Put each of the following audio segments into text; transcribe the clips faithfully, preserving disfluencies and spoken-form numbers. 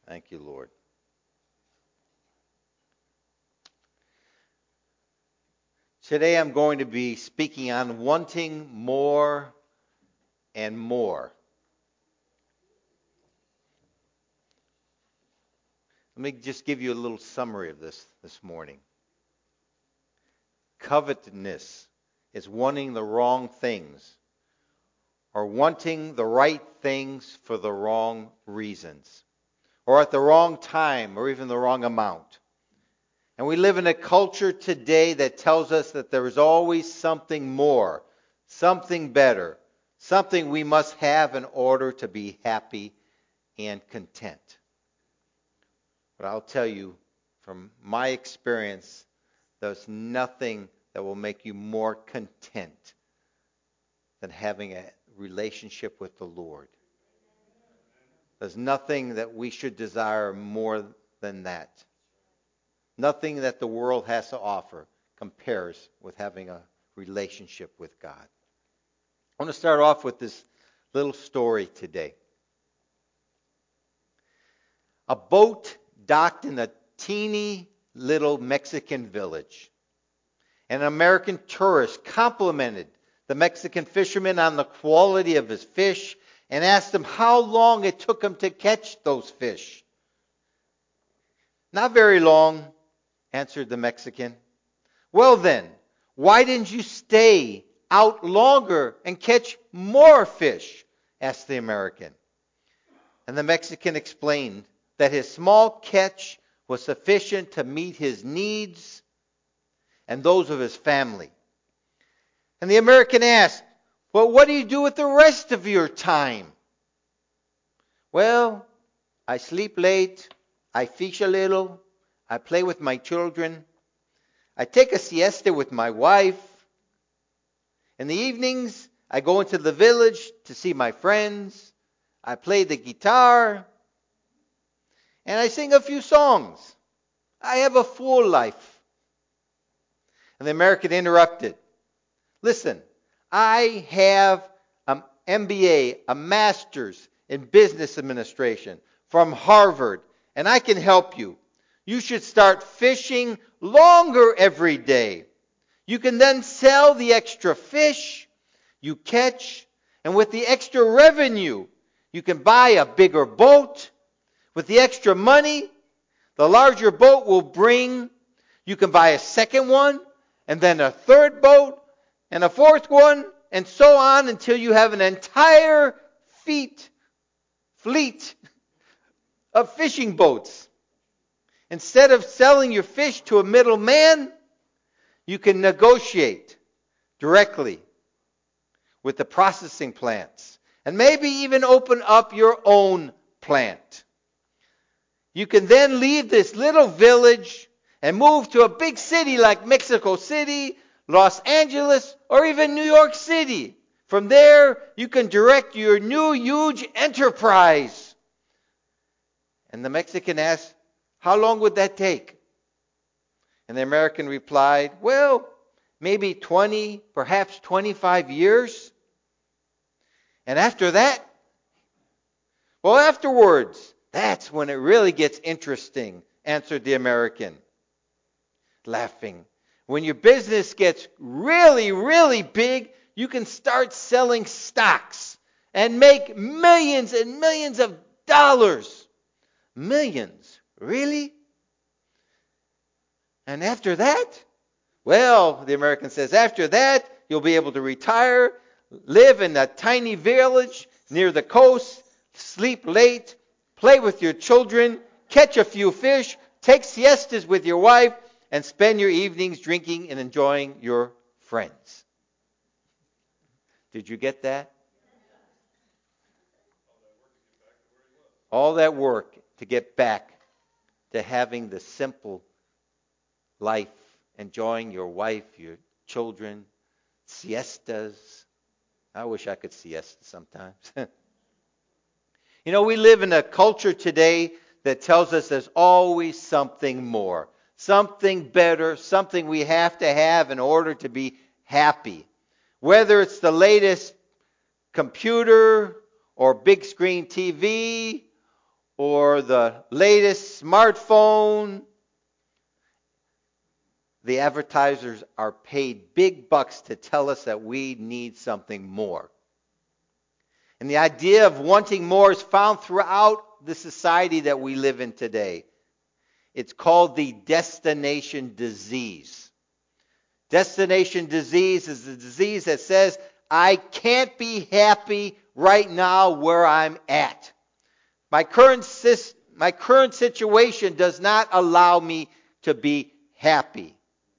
Thank you, Lord. Today I'm going to be speaking on wanting more and more. Let me just give you a little summary of this this morning. Covetousness is wanting the wrong things or wanting the right things for the wrong reasons or at the wrong time or even the wrong amount. And we live in a culture today that tells us that there is always something more, something better, something we must have in order to be happy and content. But I'll tell you, from my experience, there's nothing that will make you more content than having a relationship with the Lord. There's nothing that we should desire more than that. Nothing that the world has to offer compares with having a relationship with God. I want to start off with this little story today. A boat docked in a teeny little Mexican village. An American tourist complimented the Mexican fisherman on the quality of his fish and asked him how long it took him to catch those fish. Not very long, answered the Mexican. Well then, why didn't you stay out longer and catch more fish? Asked the American. And the Mexican explained that his small catch was sufficient to meet his needs and those of his family. And the American asked, well, what do you do with the rest of your time? Well, I sleep late, I fish a little, I play with my children, I take a siesta with my wife. In the evenings, I go into the village to see my friends, I play the guitar, and I sing a few songs. I have a full life. And the American interrupted. Listen, I have an M B A, a master's in business administration from Harvard, and I can help you. You should start fishing longer every day. You can then sell the extra fish you catch, and with the extra revenue, you can buy a bigger boat. With the extra money, the larger boat will bring, you can buy a second one, and then a third boat, and a fourth one, and so on until you have an entire fleet, fleet of fishing boats. Instead of selling your fish to a middleman, you can negotiate directly with the processing plants and maybe even open up your own plant. You can then leave this little village and move to a big city like Mexico City, Los Angeles, or even New York City. From there, you can direct your new huge enterprise. And the Mexican asked, how long would that take? And the American replied, well, maybe twenty, perhaps twenty-five years. And after that, well, afterwards, that's when it really gets interesting, answered the American, laughing. When your business gets really, really big, you can start selling stocks and make millions and millions of dollars. Millions, really? And after that? Well, the American says, after that, you'll be able to retire, live in a tiny village near the coast, sleep late, play with your children, catch a few fish, take siestas with your wife, and spend your evenings drinking and enjoying your friends. Did you get that? All that work to get back to having the simple life, enjoying your wife, your children, siestas. I wish I could siesta sometimes. You know, we live in a culture today that tells us there's always something more, something better, something we have to have in order to be happy. Whether it's the latest computer or big screen T V or the latest smartphone. The advertisers are paid big bucks to tell us that we need something more. And the idea of wanting more is found throughout the society that we live in today. It's called the destination disease. Destination disease is the disease that says, I can't be happy right now where I'm at. My current, my current situation does not allow me to be happy.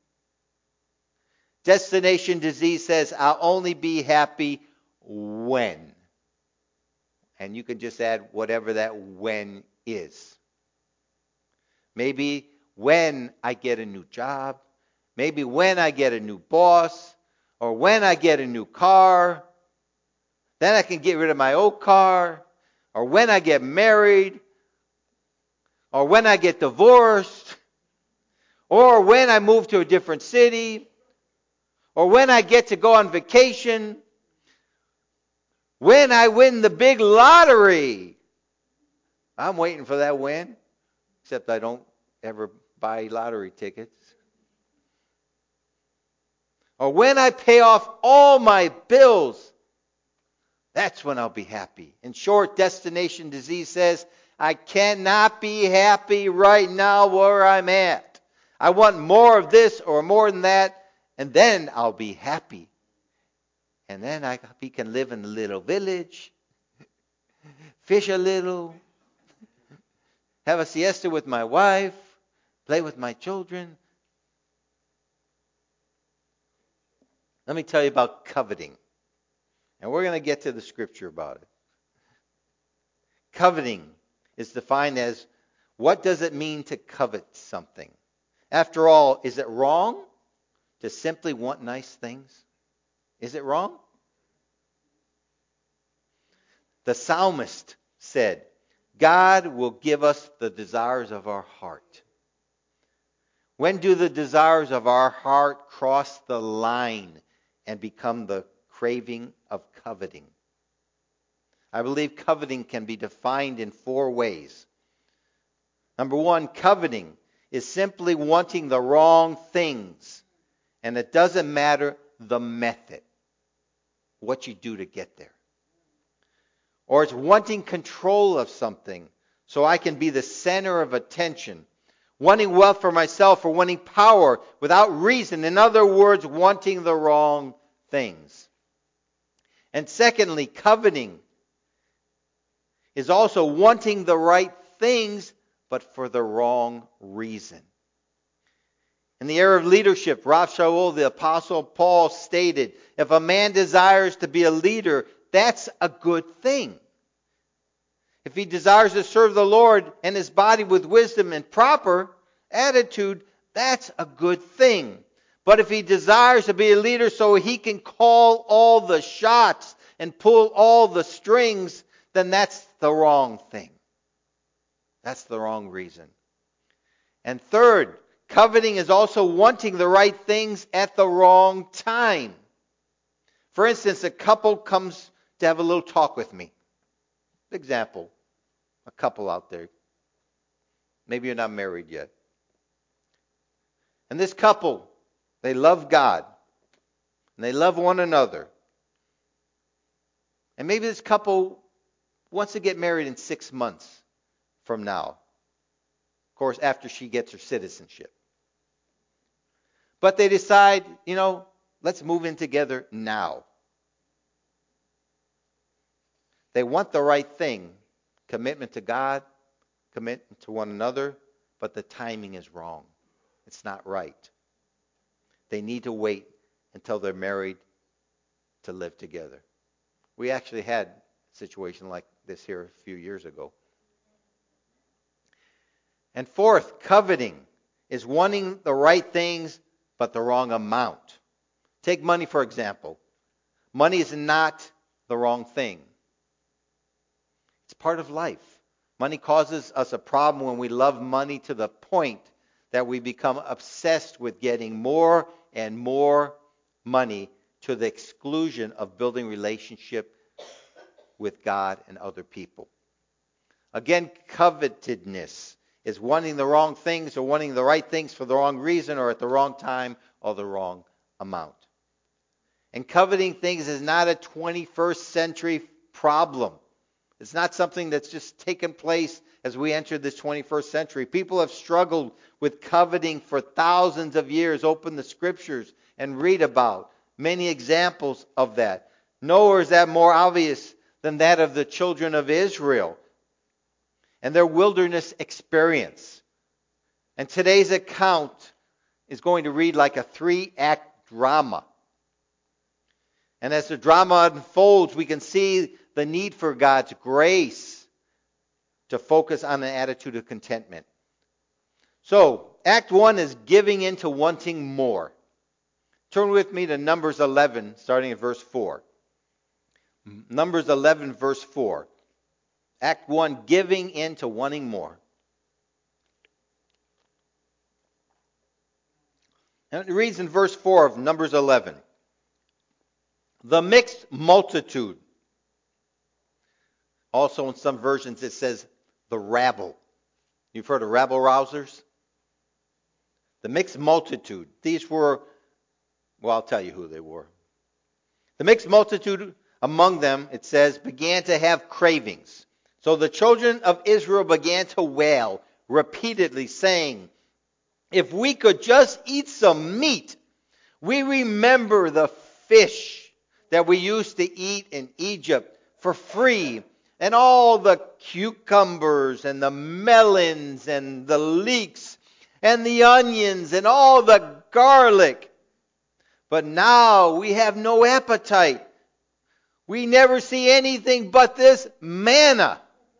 Destination disease says, I'll only be happy when. And you can just add whatever that when is. Maybe when I get a new job, maybe when I get a new boss, or when I get a new car, then I can get rid of my old car, or when I get married, or when I get divorced, or when I move to a different city, or when I get to go on vacation, when I win the big lottery. I'm waiting for that win, except I don't ever buy lottery tickets. Or when I pay off all my bills, that's when I'll be happy. In short, destination disease says, I cannot be happy right now where I'm at. I want more of this or more than that, and then I'll be happy. And then I can live in a little village, fish a little, have a siesta with my wife, play with my children. Let me tell you about coveting. And we're going to get to the scripture about it. Coveting is defined as, what does it mean to covet something? After all, is it wrong to simply want nice things? Is it wrong? The psalmist said, God will give us the desires of our heart. When do the desires of our heart cross the line and become the craving of coveting? I believe coveting can be defined in four ways. Number one, coveting is simply wanting the wrong things, and it doesn't matter the method, what you do to get there. Or it's wanting control of something so I can be the center of attention. Wanting wealth for myself or wanting power without reason. In other words, wanting the wrong things. And secondly, coveting is also wanting the right things, but for the wrong reason. In the era of leadership, Rav Shaul, the Apostle Paul, stated, if a man desires to be a leader, that's a good thing. If he desires to serve the Lord and his body with wisdom and proper attitude, that's a good thing. But if he desires to be a leader so he can call all the shots and pull all the strings, then that's the wrong thing. That's the wrong reason. And third, coveting is also wanting the right things at the wrong time. For instance, a couple comes to have a little talk with me. Example, a couple out there. Maybe you're not married yet. And this couple, they love God. And they love one another. And maybe this couple wants to get married in six months from now. Of course, after she gets her citizenship. But they decide, you know, let's move in together now. They want the right thing. Commitment to God, commitment to one another, but the timing is wrong. It's not right. They need to wait until they're married to live together. We actually had a situation like this here a few years ago. And fourth, coveting is wanting the right things but the wrong amount. Take money, for example. Money is not the wrong thing. It's part of life. Money causes us a problem when we love money to the point that we become obsessed with getting more and more money to the exclusion of building relationship with God and other people. Again, covetedness is wanting the wrong things or wanting the right things for the wrong reason or at the wrong time or the wrong amount. And coveting things is not a twenty-first century problem. It's not something that's just taken place as we enter this twenty-first century. People have struggled with coveting for thousands of years. Open the scriptures and read about many examples of that. Nowhere is that more obvious than that of the children of Israel and their wilderness experience. And today's account is going to read like a three-act drama. And as the drama unfolds, we can see the need for God's grace to focus on an attitude of contentment. So, Act one is giving into wanting more. Turn with me to Numbers eleven, starting at verse four. Numbers eleven, verse four. Act one, giving into wanting more. And it reads in verse four of Numbers eleven. The mixed multitude. Also in some versions it says the rabble. You've heard of rabble rousers? The mixed multitude. These were, well, I'll tell you who they were. The mixed multitude among them, it says, began to have cravings. So the children of Israel began to wail repeatedly, saying, if we could just eat some meat. We remember the fish that we used to eat in Egypt for free, and all the cucumbers and the melons and the leeks and the onions and all the garlic. But now we have no appetite. We never see anything but this manna.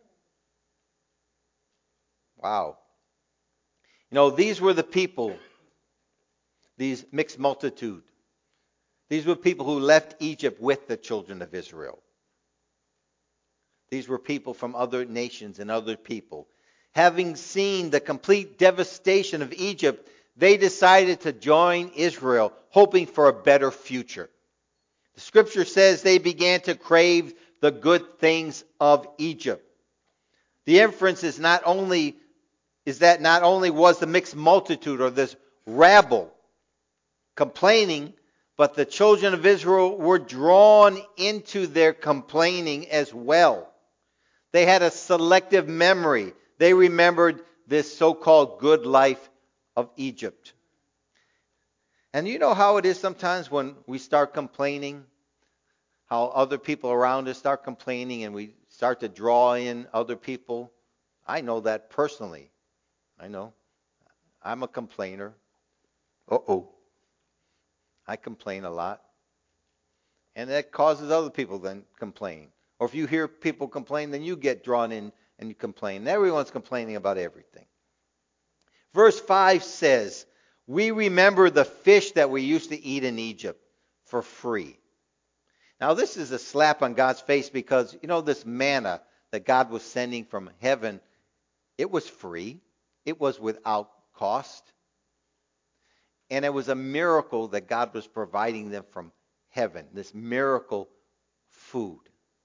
Wow. You know, these were the people, these mixed multitude. These were people who left Egypt with the children of Israel. These were people from other nations and other people. Having seen the complete devastation of Egypt, they decided to join Israel, hoping for a better future. The scripture says they began to crave the good things of Egypt. The inference is not only is that not only was the mixed multitude or this rabble complaining, but the children of Israel were drawn into their complaining as well. They had a selective memory. They remembered this so-called good life of Egypt. And you know how it is sometimes when we start complaining, how other people around us start complaining and we start to draw in other people. I know that personally. I know. I'm a complainer. Uh-oh. I complain a lot. And that causes other people then complain. Or if you hear people complain, then you get drawn in and you complain. Everyone's complaining about everything. Verse five says, we remember the fish that we used to eat in Egypt for free. Now this is a slap on God's face because, you know, this manna that God was sending from heaven, it was free. It was without cost. And it was a miracle that God was providing them from heaven, this miracle food.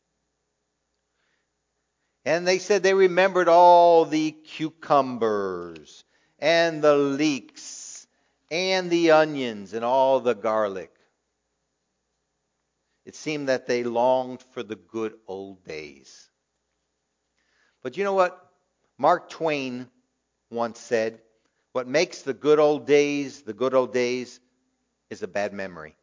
And they said they remembered all the cucumbers and the leeks and the onions and all the garlic. It seemed that they longed for the good old days. But you know what? Mark Twain once said, what makes the good old days the good old days is a bad memory.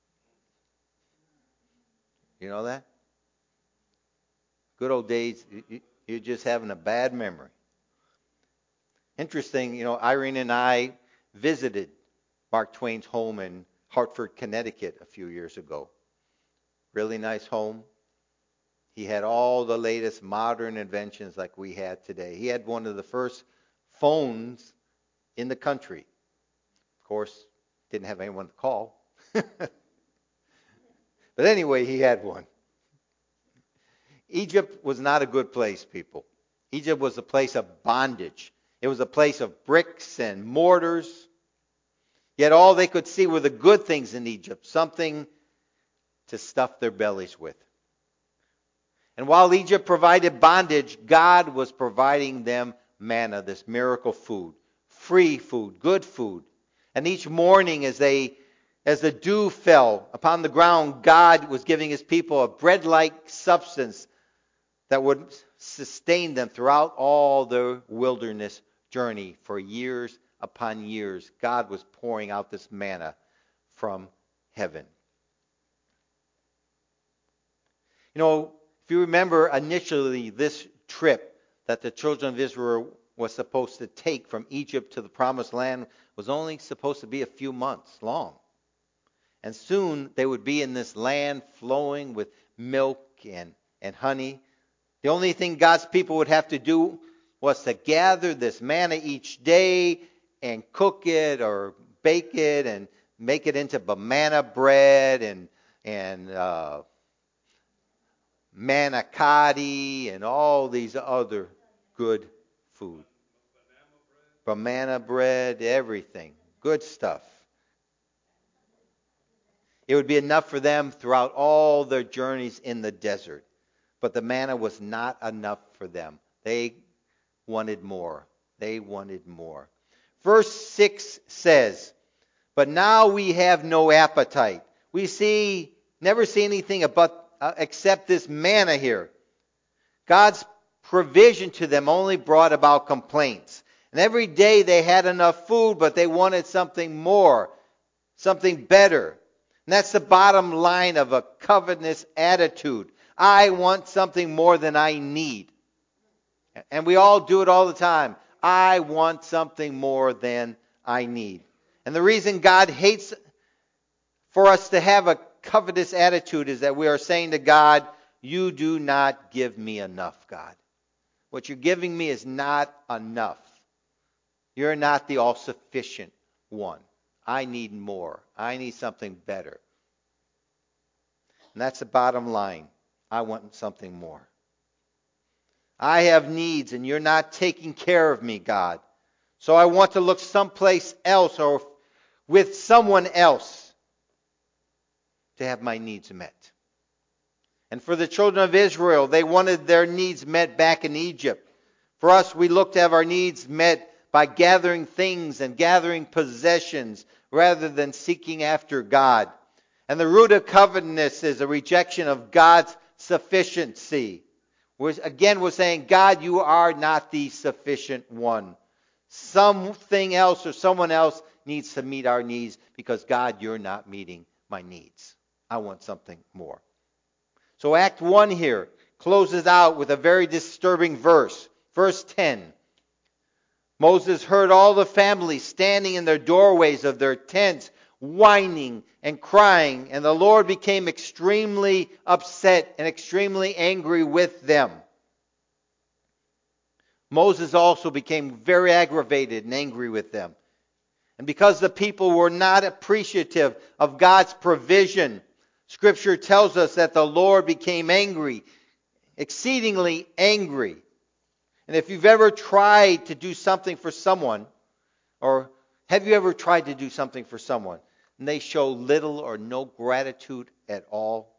You know that? Good old days, you're just having a bad memory. Interesting, you know, Irene and I visited Mark Twain's home in Hartford, Connecticut a few years ago. Really nice home. He had all the latest modern inventions like we had today. He had one of the first phones in the country. Of course, didn't have anyone to call. But anyway, he had one. Egypt was not a good place, people. Egypt was a place of bondage. It was a place of bricks and mortars. Yet all they could see were the good things in Egypt, something to stuff their bellies with. And while Egypt provided bondage, God was providing them manna, this miracle food, free food, good food. And each morning as they as the dew fell upon the ground, God was giving his people a bread-like substance that would sustain them throughout all their wilderness journey for years upon years. God was pouring out this manna from heaven. You know, if you remember initially this trip that the children of Israel was supposed to take from Egypt to the promised land was only supposed to be a few months long. And soon they would be in this land flowing with milk and, and honey. The only thing God's people would have to do was to gather this manna each day and cook it or bake it and make it into manna bread and and uh, manicotti and all these other good food. Banana bread, everything. Good stuff. It would be enough for them throughout all their journeys in the desert. But the manna was not enough for them. They wanted more. They wanted more. Verse six says, "But now we have no appetite." We see, never see anything about, uh, except this manna here. God's provision to them only brought about complaints. And every day they had enough food, but they wanted something more, something better. And that's the bottom line of a covetous attitude. I want something more than I need. And we all do it all the time. I want something more than I need. And the reason God hates for us to have a covetous attitude is that we are saying to God, you do not give me enough, God. What you're giving me is not enough. You're not the all-sufficient one. I need more. I need something better. And that's the bottom line. I want something more. I have needs and you're not taking care of me, God. So I want to look someplace else or with someone else to have my needs met. And for the children of Israel, they wanted their needs met back in Egypt. For us, we look to have our needs met by gathering things and gathering possessions rather than seeking after God. And the root of covetousness is a rejection of God's sufficiency. We're, again, we're saying, God, you are not the sufficient one. Something else or someone else needs to meet our needs because, God, you're not meeting my needs. I want something more. So Act one here closes out with a very disturbing verse. Verse ten. Moses heard all the families standing in their doorways of their tents, whining and crying, and the Lord became extremely upset and extremely angry with them. Moses also became very aggravated and angry with them. And because the people were not appreciative of God's provision, Scripture tells us that the Lord became angry, exceedingly angry. And if you've ever tried to do something for someone, or have you ever tried to do something for someone, and they show little or no gratitude at all?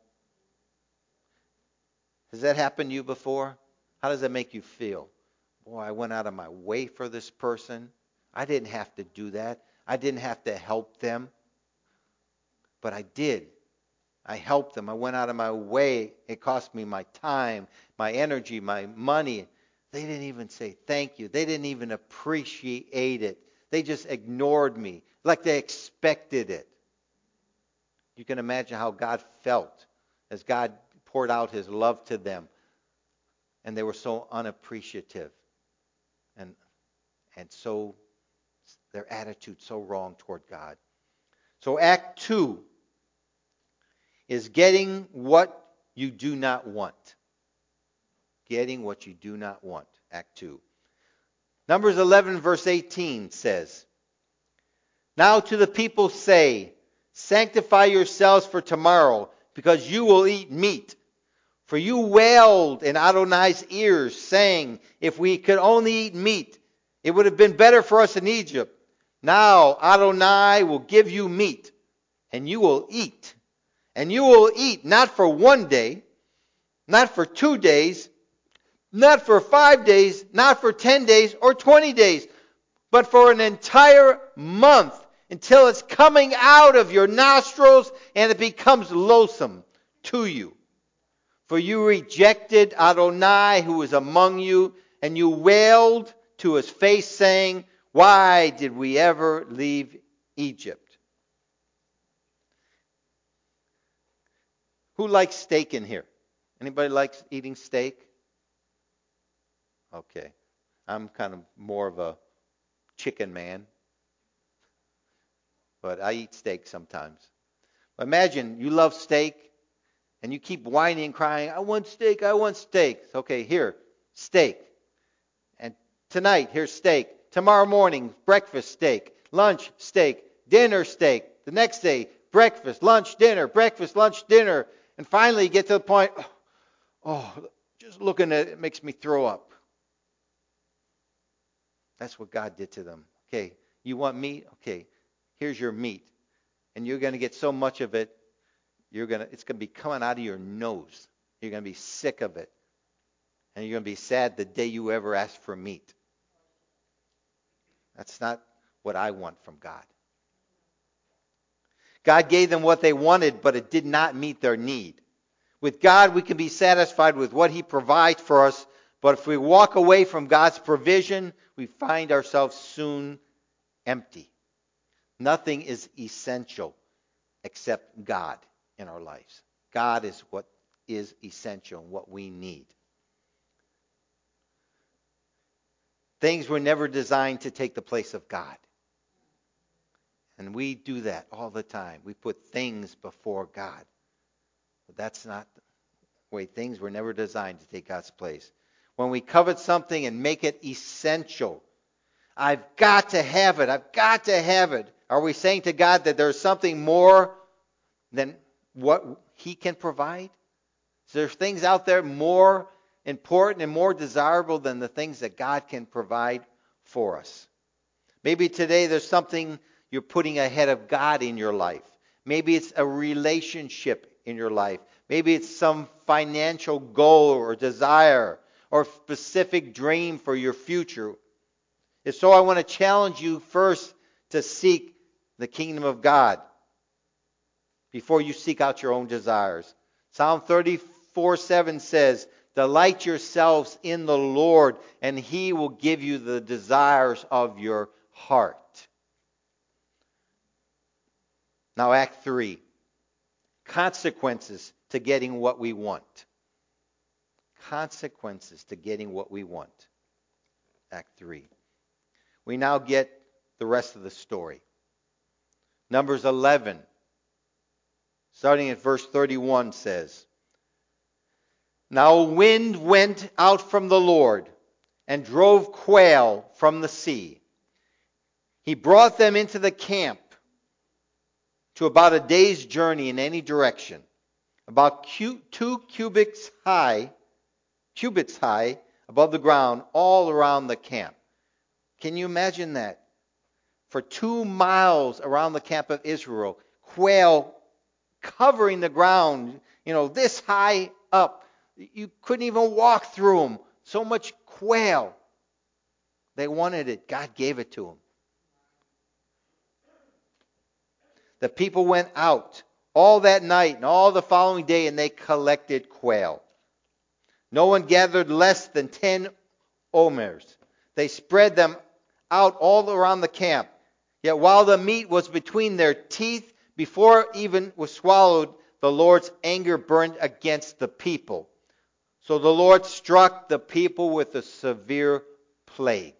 Has that happened to you before? How does that make you feel? Boy, I went out of my way for this person. I didn't have to do that. I didn't have to help them. But I did. I helped them. I went out of my way. It cost me my time, my energy, my money. They didn't even say thank you. They didn't even appreciate it. They just ignored me like they expected it. You can imagine how God felt as God poured out his love to them. And they were so unappreciative. And, and so their attitude so wrong toward God. So Act two is getting what you do not want. Getting what you do not want. Act two. Numbers eleven verse eighteen says, "Now to the people say, sanctify yourselves for tomorrow, because you will eat meat. For you wailed in Adonai's ears, saying, if we could only eat meat, it would have been better for us in Egypt. Now Adonai will give you meat, and you will eat. And you will eat not for one day, Not for two days, not for five days, not for ten days or twenty days, but for an entire month until it's coming out of your nostrils and it becomes loathsome to you. For you rejected Adonai who is among you, and you wailed to his face, saying, why did we ever leave Egypt? Who likes steak in here? Anybody likes eating steak? Okay. I'm kind of more of a chicken man, but I eat steak sometimes. But imagine you love steak and you keep whining and crying, I want steak, I want steak. Okay, here, steak. And tonight, here's steak. Tomorrow morning, breakfast steak. Lunch, steak. Dinner, steak. The next day, breakfast, lunch, dinner, breakfast, lunch, dinner. And finally you get to the point, oh, just looking at it makes me throw up. That's what God did to them. Okay, you want meat? Okay, here's your meat. And you're going to get so much of it, you're going to it's going to be coming out of your nose. You're going to be sick of it. And you're going to be sad the day you ever ask for meat. That's not what I want from God. God gave them what they wanted, but it did not meet their need. With God, we can be satisfied with what he provides for us, but if we walk away from God's provision, we find ourselves soon empty. Nothing is essential except God in our lives. God is what is essential and what we need. Things were never designed to take the place of God. And we do that all the time. We put things before God. But that's not the way. Things were never designed to take God's place. When we covet something and make it essential, I've got to have it. I've got to have it. Are we saying to God that there's something more than what he can provide? Is there things out there more important and more desirable than the things that God can provide for us? Maybe today there's something you're putting ahead of God in your life. Maybe it's a relationship in your life. Maybe it's some financial goal or desire or specific dream for your future. If so, I want to challenge you first to seek the kingdom of God before you seek out your own desires. Psalm thirty-four seven says, delight yourselves in the Lord, and he will give you the desires of your heart. Now, Act three. Consequences to getting what we want. Consequences to getting what we want. Act three. We now get the rest of the story. Numbers eleven, starting at verse thirty-one, says, now a wind went out from the Lord and drove quail from the sea. He brought them into the camp to about a day's journey in any direction, about two cubits high, cubits high above the ground, all around the camp. Can you imagine that? For two miles around the camp of Israel, quail covering the ground, you know, this high up. You couldn't even walk through them. So much quail. They wanted it. God gave it to them. The people went out all that night and all the following day, and they collected quail. No one gathered less than ten omers. They spread them out all around the camp. Yet while the meat was between their teeth, before it even was swallowed, the Lord's anger burned against the people. So the Lord struck the people with a severe plague.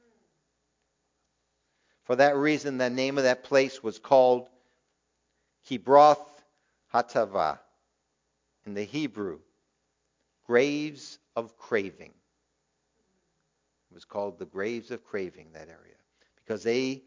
For that reason, the name of that place was called Kibroth Hattaavah, in the Hebrew, graves of craving. It was called the graves of craving, that area, because they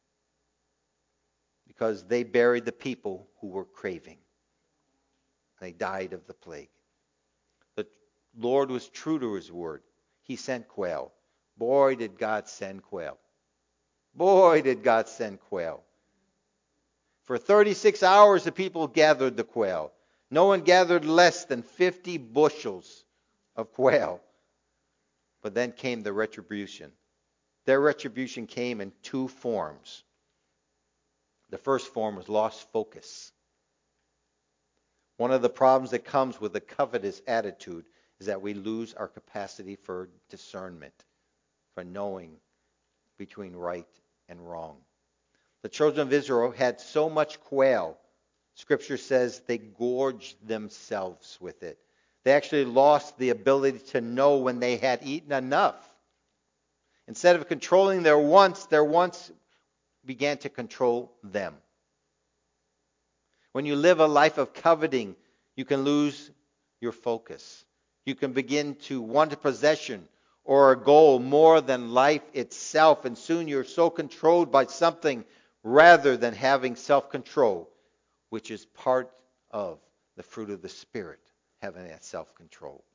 because they buried the people who were craving. They died of the plague. The Lord was true to his word. He sent quail. Boy, did God send quail. Boy, did God send quail. For thirty-six hours, the people gathered the quail. No one gathered less than fifty bushels of quail. But then came the retribution. Their retribution came in two forms. The first form was lost focus. One of the problems that comes with a covetous attitude is that we lose our capacity for discernment, for knowing between right and wrong. The children of Israel had so much quail, Scripture says they gorged themselves with it. They actually lost the ability to know when they had eaten enough. Instead of controlling their wants, their wants began to control them. When you live a life of coveting, you can lose your focus. You can begin to want a possession or a goal more than life itself, and soon you're so controlled by something rather than having self-control, which is part of the fruit of the Spirit, having that self-control.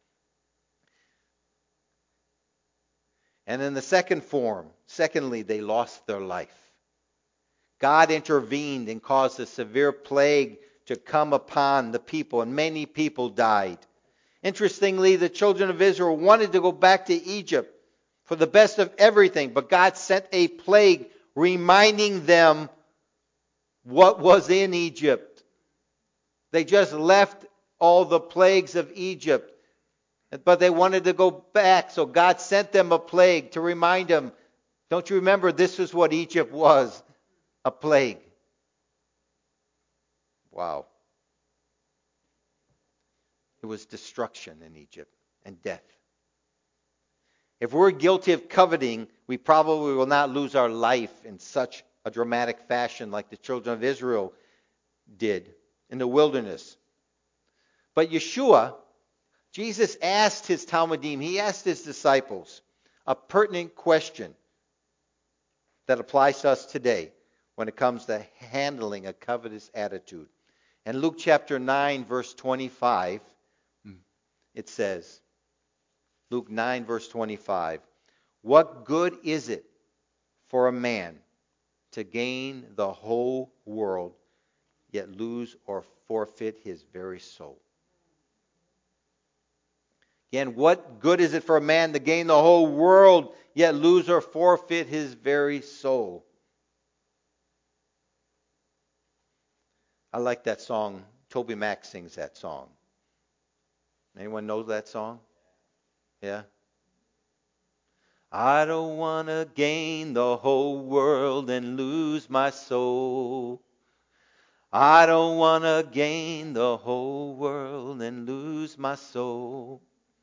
And in the second form, secondly, they lost their life. God intervened and caused a severe plague to come upon the people, and many people died. Interestingly, the children of Israel wanted to go back to Egypt for the best of everything, but God sent a plague reminding them what was in Egypt. They just left all the plagues of Egypt, but they wanted to go back, so God sent them a plague to remind them, don't you remember this is what Egypt was? A plague. Wow. It was destruction in Egypt and death. If we're guilty of coveting, we probably will not lose our life in such a dramatic fashion like the children of Israel did in the wilderness. But Yeshua, Jesus asked his Talmudim, he asked his disciples a pertinent question that applies to us today when it comes to handling a covetous attitude. In Luke chapter nine, verse twenty-five, it says, Luke nine, verse twenty-five, what good is it for a man to gain the whole world, yet lose or forfeit his very soul? Again, what good is it for a man to gain the whole world, yet lose or forfeit his very soul? I like that song. Toby Mac sings that song. Anyone knows that song? Yeah? I don't want to gain the whole world and lose my soul. I don't want to gain the whole world and lose my soul.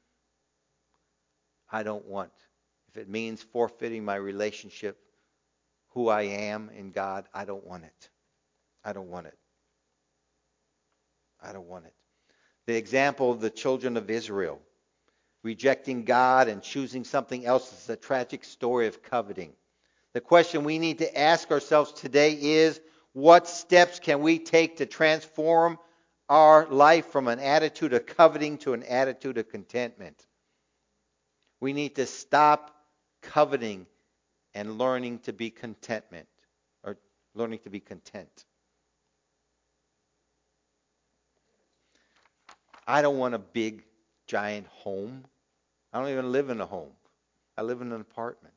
I don't want. If it means forfeiting my relationship, who I am in God, I don't want it. I don't want it. I don't want it. The example of the children of Israel rejecting God and choosing something else is a tragic story of coveting. The question we need to ask ourselves today is, what steps can we take to transform our life from an attitude of coveting to an attitude of contentment? We need to stop coveting and learning to be contentment, or learning to be content. I don't want a big, giant home. I don't even live in a home. I live in an apartment.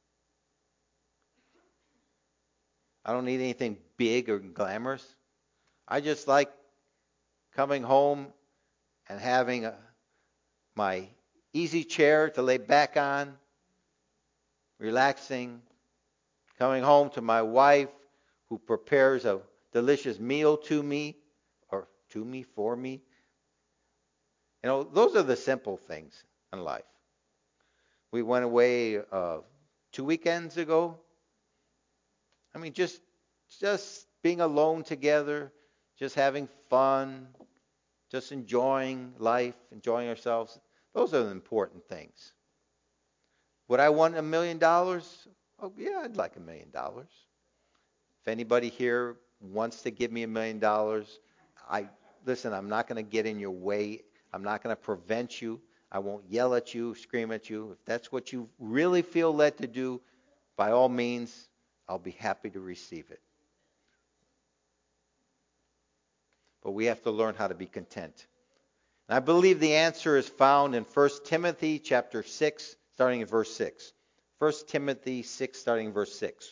I don't need anything big or glamorous. I just like coming home and having a, my easy chair to lay back on, relaxing, coming home to my wife who prepares a delicious meal to me, or to me, for me. You know, those are the simple things in life. We went away uh, two weekends ago. I mean, just just being alone together, just having fun, just enjoying life, enjoying ourselves. Those are the important things. Would I want a million dollars? Oh, yeah, I'd like a million dollars. If anybody here wants to give me a million dollars, I listen, I'm not going to get in your way. I'm not going to prevent you. I won't yell at you, scream at you. If that's what you really feel led to do, by all means, I'll be happy to receive it. but we have to learn how to be content. And I believe the answer is found in First Timothy chapter six, starting in verse six. First Timothy six, starting in verse six.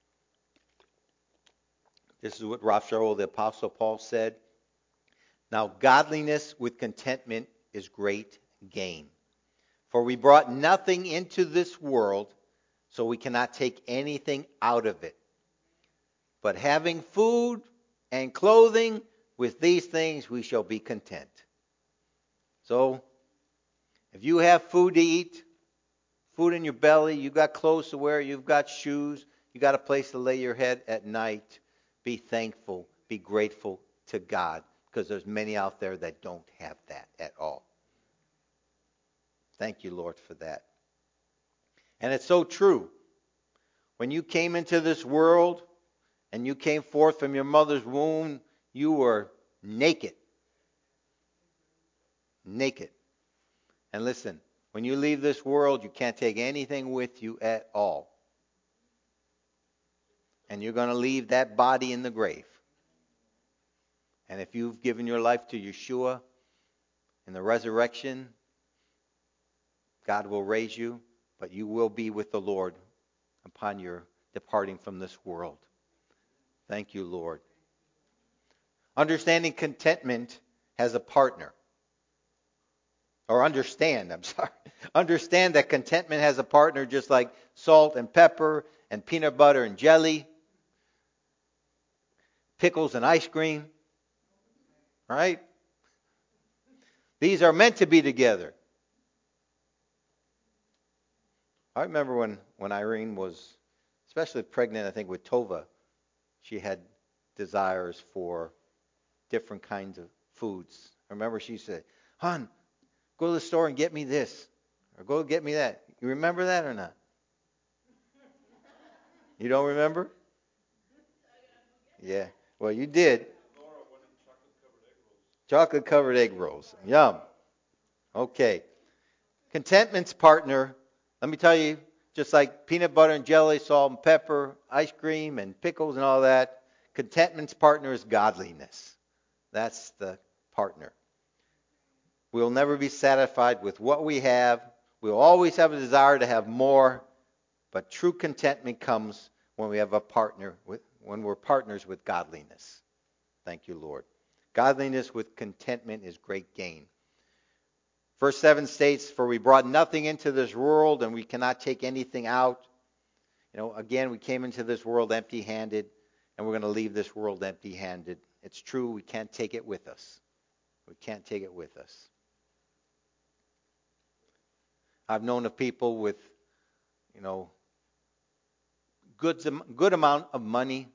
This is what Rav Shaul, the Apostle Paul, said. Now godliness with contentment is great gain. For we brought nothing into this world, so we cannot take anything out of it. But having food and clothing, with these things we shall be content. So, if you have food to eat, food in your belly, you've got clothes to wear, you've got shoes, you got a place to lay your head at night, be thankful, be grateful to God, because there's many out there that don't have that at all. Thank you, Lord, for that. And it's so true. When you came into this world and you came forth from your mother's womb, you were naked. Naked. And listen, when you leave this world, you can't take anything with you at all. And you're going to leave that body in the grave. And if you've given your life to Yeshua in the resurrection, God will raise you, but you will be with the Lord upon your departing from this world. Thank you, Lord. Understanding contentment has a partner. Or understand, I'm sorry. Understand that contentment has a partner just like salt and pepper and peanut butter and jelly, pickles and ice cream. Right? These are meant to be together. I remember when, when Irene was, especially pregnant, I think with Tova, she had desires for different kinds of foods. I remember she said, "Hon, go to the store and get me this, or go get me that." You remember that or not? You don't remember? Yeah. Well, you did. Chocolate covered egg rolls. Yum. Okay. Contentment's partner, let me tell you, just like peanut butter and jelly, salt and pepper, ice cream and pickles and all that, contentment's partner is godliness. That's the partner. We'll never be satisfied with what we have. We'll always have a desire to have more, but true contentment comes when we have a partner, with, when we're partners with godliness. Thank you, Lord. Godliness with contentment is great gain. Verse seven states, "For we brought nothing into this world, and we cannot take anything out." You know, again, we came into this world empty-handed, and we're going to leave this world empty-handed. It's true, we can't take it with us. We can't take it with us. I've known of people with, you know, good, good amount of money,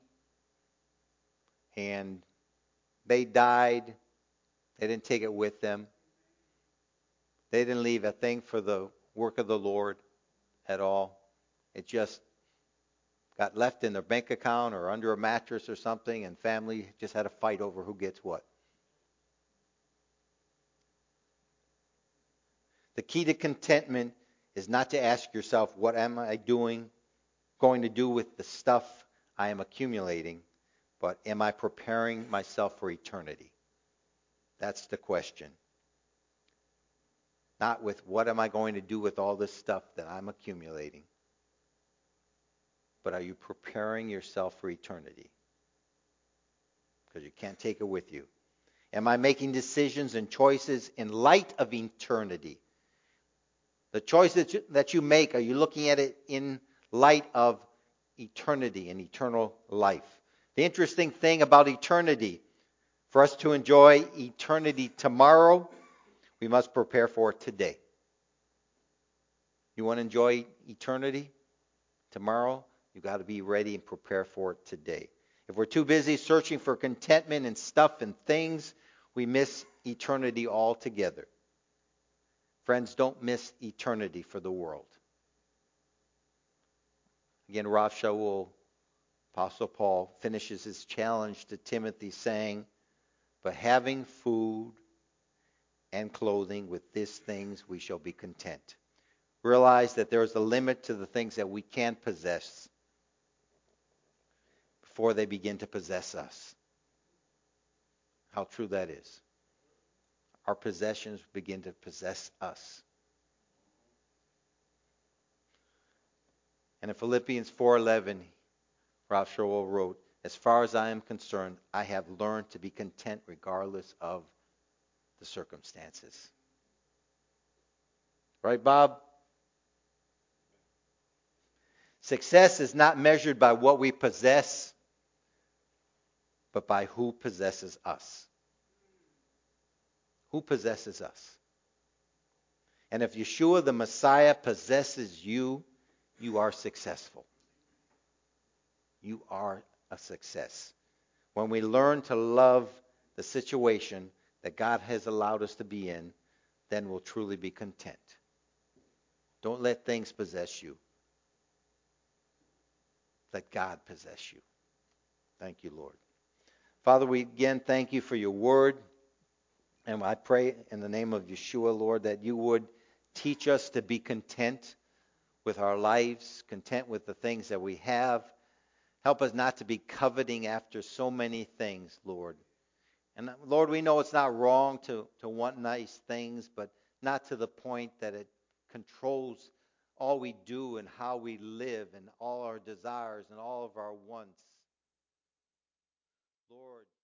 and they died. They didn't take it with them. They didn't leave a thing for the work of the Lord at all. It just got left in their bank account or under a mattress or something, and family just had a fight over who gets what. The key to contentment is not to ask yourself, what am I doing, going to do with the stuff I am accumulating, but am I preparing myself for eternity? That's the question. Not with what am I going to do with all this stuff that I'm accumulating, but are you preparing yourself for eternity? Because you can't take it with you. Am I making decisions and choices in light of eternity? The choice that you, that you make, are you looking at it in light of eternity and eternal life? The interesting thing about eternity, for us to enjoy eternity tomorrow, we must prepare for it today. You want to enjoy eternity tomorrow? You've got to be ready and prepare for it today. If we're too busy searching for contentment and stuff and things, we miss eternity altogether. Friends, don't miss eternity for the world. Again, Rav Shaul, Apostle Paul, finishes his challenge to Timothy saying, "But having food and clothing, with these things we shall be content." Realize that there is a limit to the things that we can possess before they begin to possess us. how true that is. Our possessions begin to possess us. And in Philippians four eleven, Ralph Showell wrote, as far as I am concerned, I have learned to be content regardless of the circumstances. Right, Bob? Success is not measured by what we possess, but by who possesses us. Who possesses us? And if Yeshua the Messiah possesses you, you are successful. You are a success. When we learn to love the situation that God has allowed us to be in, then we'll truly be content. Don't let things possess you. Let God possess you. Thank you, Lord. Father, we again thank you for your word. And I pray in the name of Yeshua, Lord, that you would teach us to be content with our lives, content with the things that we have. Help us not to be coveting after so many things, Lord. And Lord, we know it's not wrong to, to want nice things, but not to the point that it controls all we do and how we live and all our desires and all of our wants. Lord.